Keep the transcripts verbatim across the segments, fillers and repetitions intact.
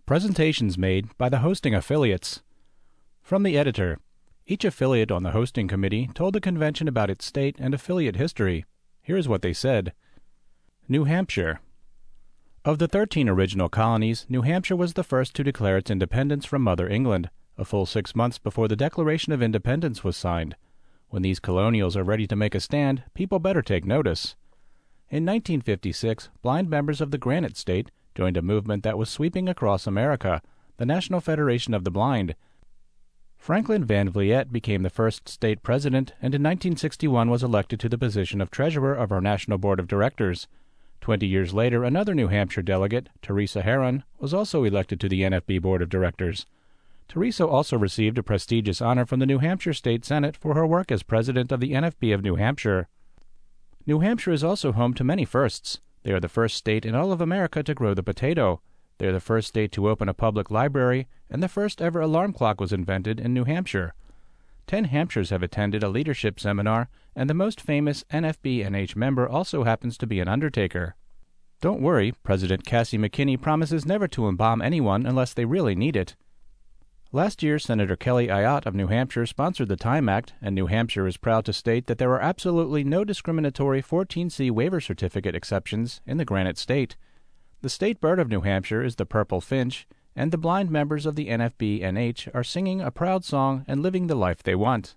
Presentations made by the hosting affiliates. From the editor. Each affiliate on the hosting committee told the convention about its state and affiliate history. Here is what they said. New Hampshire. Of the thirteen original colonies, New Hampshire was the first to declare its independence from Mother England, a full six months before the Declaration of Independence was signed. When these colonials are ready to make a stand, people better take notice. In nineteen fifty-six, blind members of the Granite State joined a movement that was sweeping across America, the National Federation of the Blind. Franklin Van Vliet became the first state president, and in nineteen sixty-one was elected to the position of treasurer of our National Board of Directors. Twenty years later, another New Hampshire delegate, Teresa Herron, was also elected to the N F B Board of Directors. Teresa also received a prestigious honor from the New Hampshire State Senate for her work as president of the N F B of New Hampshire. New Hampshire is also home to many firsts. They are the first state in all of America to grow the potato. They are the first state to open a public library, and the first ever alarm clock was invented in New Hampshire. Ten Hampshires have attended a leadership seminar, and the most famous N F B N H member also happens to be an undertaker. Don't worry, President Cassie McKinney promises never to embalm anyone unless they really need it. Last year, Senator Kelly Ayotte of New Hampshire sponsored the Time Act, and New Hampshire is proud to state that there are absolutely no discriminatory fourteen C waiver certificate exceptions in the Granite State. The state bird of New Hampshire is the purple finch, and the blind members of the N F B N H are singing a proud song and living the life they want.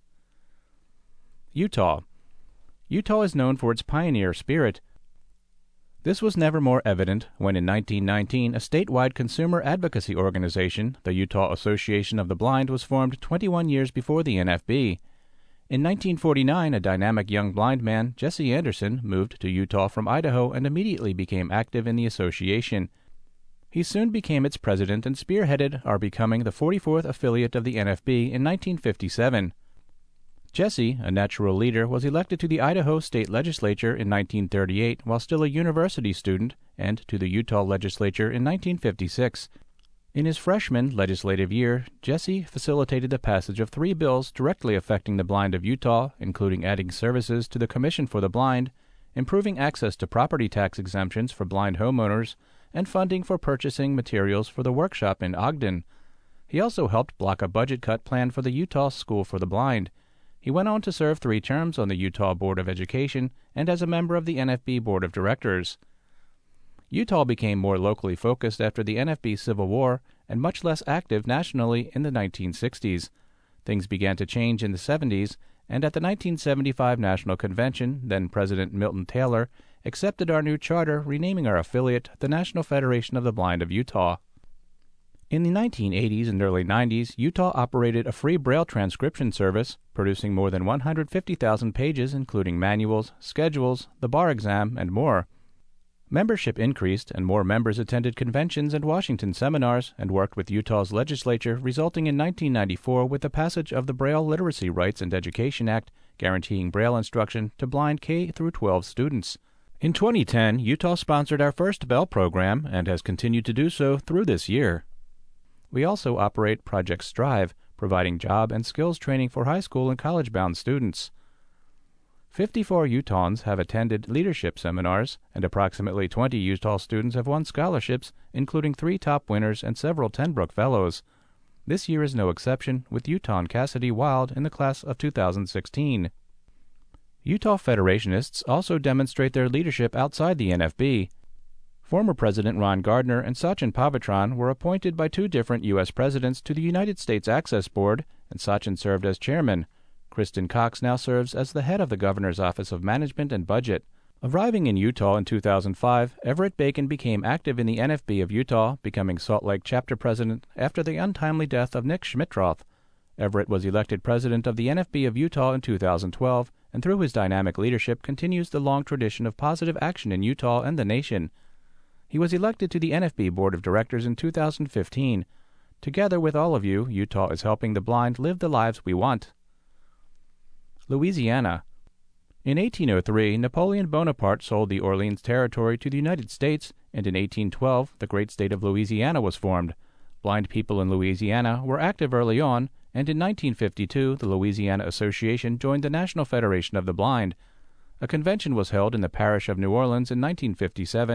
Utah. Utah is known for its pioneer spirit. This was never more evident when in nineteen nineteen a statewide consumer advocacy organization, the Utah Association of the Blind, was formed twenty-one years before the N F B. In nineteen forty-nine, a dynamic young blind man, Jesse Anderson, moved to Utah from Idaho and immediately became active in the association. He soon became its president and spearheaded our becoming the forty-fourth affiliate of the N F B in nineteen fifty-seven. Jesse, a natural leader, was elected to the Idaho State Legislature in nineteen thirty-eight while still a university student, and to the Utah Legislature in nineteen fifty-six. In his freshman legislative year, Jesse facilitated the passage of three bills directly affecting the blind of Utah, including adding services to the Commission for the Blind, improving access to property tax exemptions for blind homeowners, and funding for purchasing materials for the workshop in Ogden. He also helped block a budget cut plan for the Utah School for the Blind. He went on to serve three terms on the Utah Board of Education and as a member of the N F B Board of Directors. Utah became more locally focused after the N F B Civil War and much less active nationally in the nineteen sixties. Things began to change in the seventies, and at the nineteen seventy-five National Convention, then President Milton Taylor accepted our new charter, renaming our affiliate the National Federation of the Blind of Utah. In the nineteen eighties and early nineties, Utah operated a free Braille transcription service, producing more than one hundred fifty thousand pages including manuals, schedules, the bar exam, and more. Membership increased, and more members attended conventions and Washington seminars and worked with Utah's legislature, resulting in nineteen ninety-four with the passage of the Braille Literacy Rights and Education Act, guaranteeing Braille instruction to blind K through twelve students. In twenty ten, Utah sponsored our first Bell program and has continued to do so through this year. We also operate Project Strive, providing job and skills training for high school and college-bound students. fifty-four Utahns have attended leadership seminars, and approximately twenty Utah students have won scholarships, including three top winners and several Tenbrook Fellows. This year is no exception, with Utahn Cassidy Wild in the class of two thousand sixteen. Utah Federationists also demonstrate their leadership outside the N F B. Former President Ron Gardner and Sachin Pavitran were appointed by two different U S presidents to the United States Access Board, and Sachin served as chairman. Kristen Cox now serves as the head of the Governor's Office of Management and Budget. Arriving in Utah in two thousand five, Everett Bacon became active in the N F B of Utah, becoming Salt Lake chapter president after the untimely death of Nick Schmidtroth. Everett was elected president of the N F B of Utah in two thousand twelve, and through his dynamic leadership continues the long tradition of positive action in Utah and the nation. He was elected to the N F B Board of Directors in two thousand fifteen. Together with all of you, Utah is helping the blind live the lives we want. Louisiana. In eighteen oh three, Napoleon Bonaparte sold the Orleans Territory to the United States, and in eighteen twelve, the great state of Louisiana was formed. Blind people in Louisiana were active early on, and in nineteen fifty-two, the Louisiana Association joined the National Federation of the Blind. A convention was held in the parish of New Orleans in nineteen fifty-seven,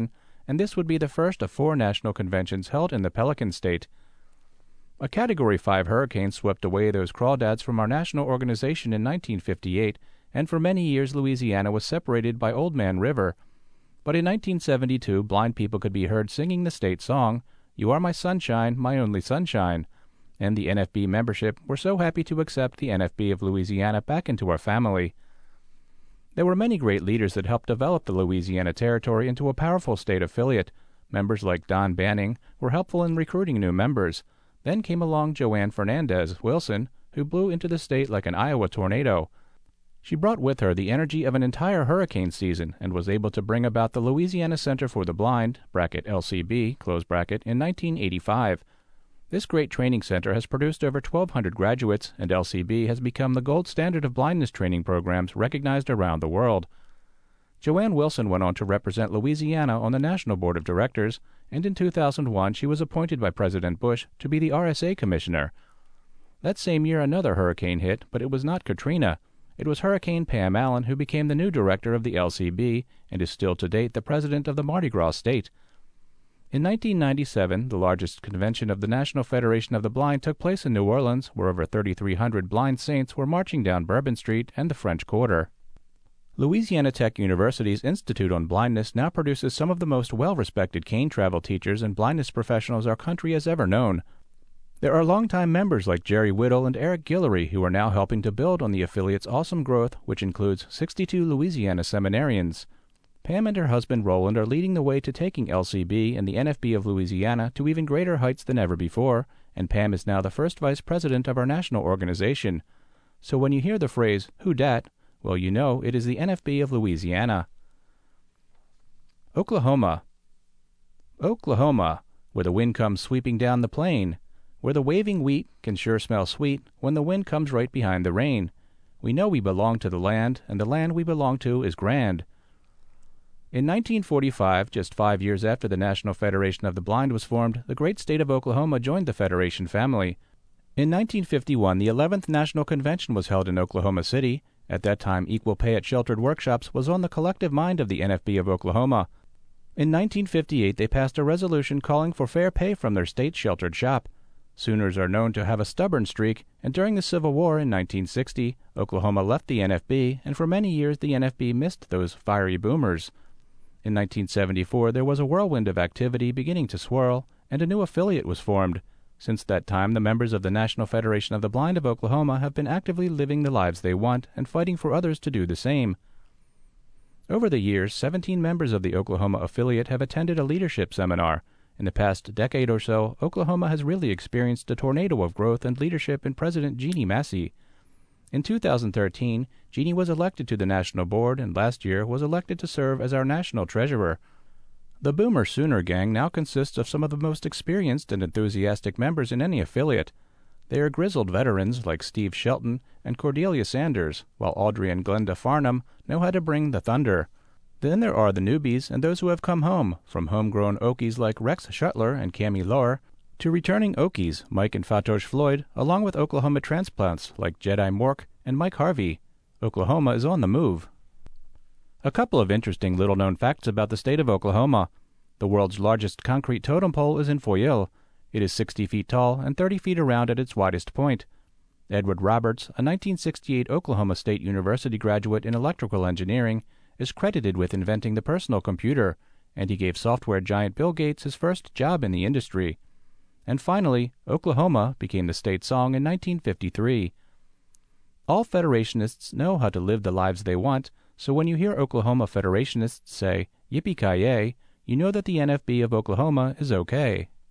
and this would be the first of four national conventions held in the Pelican State. A Category five hurricane swept away those crawdads from our national organization in nineteen fifty-eight, and for many years Louisiana was separated by Old Man River. But in nineteen seventy-two, blind people could be heard singing the state song, "You Are My Sunshine, My Only Sunshine," and the N F B membership were so happy to accept the N F B of Louisiana back into our family. There were many great leaders that helped develop the Louisiana Territory into a powerful state affiliate. Members like Don Banning were helpful in recruiting new members. Then came along Joanne Fernandez Wilson, who blew into the state like an Iowa tornado. She brought with her the energy of an entire hurricane season and was able to bring about the Louisiana Center for the Blind bracket L C B, close bracket, in nineteen eighty-five. This great training center has produced over twelve hundred graduates, and L C B has become the gold standard of blindness training programs recognized around the world. Joanne Wilson went on to represent Louisiana on the National Board of Directors, and in two thousand one she was appointed by President Bush to be the R S A Commissioner. That same year another hurricane hit, but it was not Katrina. It was Hurricane Pam Allen who became the new director of the L C B and is still to date the president of the Mardi Gras state. In nineteen ninety-seven, the largest convention of the National Federation of the Blind took place in New Orleans, where over thirty-three hundred blind saints were marching down Bourbon Street and the French Quarter. Louisiana Tech University's Institute on Blindness now produces some of the most well-respected cane travel teachers and blindness professionals our country has ever known. There are longtime members like Jerry Whittle and Eric Guillory who are now helping to build on the affiliate's awesome growth, which includes sixty-two Louisiana seminarians. Pam and her husband Roland are leading the way to taking L C B and the N F B of Louisiana to even greater heights than ever before, and Pam is now the first vice president of our national organization. So when you hear the phrase, "Who dat?" well, you know it is the N F B of Louisiana. Oklahoma. Oklahoma, where the wind comes sweeping down the plain, where the waving wheat can sure smell sweet when the wind comes right behind the rain. We know we belong to the land, and the land we belong to is grand. In nineteen forty-five, just five years after the National Federation of the Blind was formed, the great state of Oklahoma joined the Federation family. In nineteen fifty-one, the eleventh National Convention was held in Oklahoma City. At that time, equal pay at sheltered workshops was on the collective mind of the N F B of Oklahoma. In nineteen fifty-eight, they passed a resolution calling for fair pay from their state sheltered shop. Sooners are known to have a stubborn streak, and during the Civil War in nineteen sixty, Oklahoma left the N F B, and for many years the N F B missed those fiery boomers. In nineteen seventy-four, there was a whirlwind of activity beginning to swirl, and a new affiliate was formed. Since that time, the members of the National Federation of the Blind of Oklahoma have been actively living the lives they want and fighting for others to do the same. Over the years, seventeen members of the Oklahoma affiliate have attended a leadership seminar. In the past decade or so, Oklahoma has really experienced a tornado of growth and leadership in President Jeannie Massey. In two thousand thirteen, Jeannie was elected to the National Board and last year was elected to serve as our national treasurer. The Boomer Sooner Gang now consists of some of the most experienced and enthusiastic members in any affiliate. They are grizzled veterans like Steve Shelton and Cordelia Sanders, while Audrey and Glenda Farnham know how to bring the thunder. Then there are the newbies and those who have come home, from homegrown Okies like Rex Shuttler and Cammie Lohr, to returning Okies, Mike and Fatosh Floyd, along with Oklahoma transplants like Jedi Mork and Mike Harvey. Oklahoma is on the move. A couple of interesting little-known facts about the state of Oklahoma. The world's largest concrete totem pole is in Foyil. It is sixty feet tall and thirty feet around at its widest point. Edward Roberts, a nineteen sixty-eight Oklahoma State University graduate in electrical engineering, is credited with inventing the personal computer, and he gave software giant Bill Gates his first job in the industry. And finally, Oklahoma became the state song in nineteen fifty-three. All Federationists know how to live the lives they want, so when you hear Oklahoma Federationists say, "Yippee-ki-yay," you know that the N F B of Oklahoma is okay.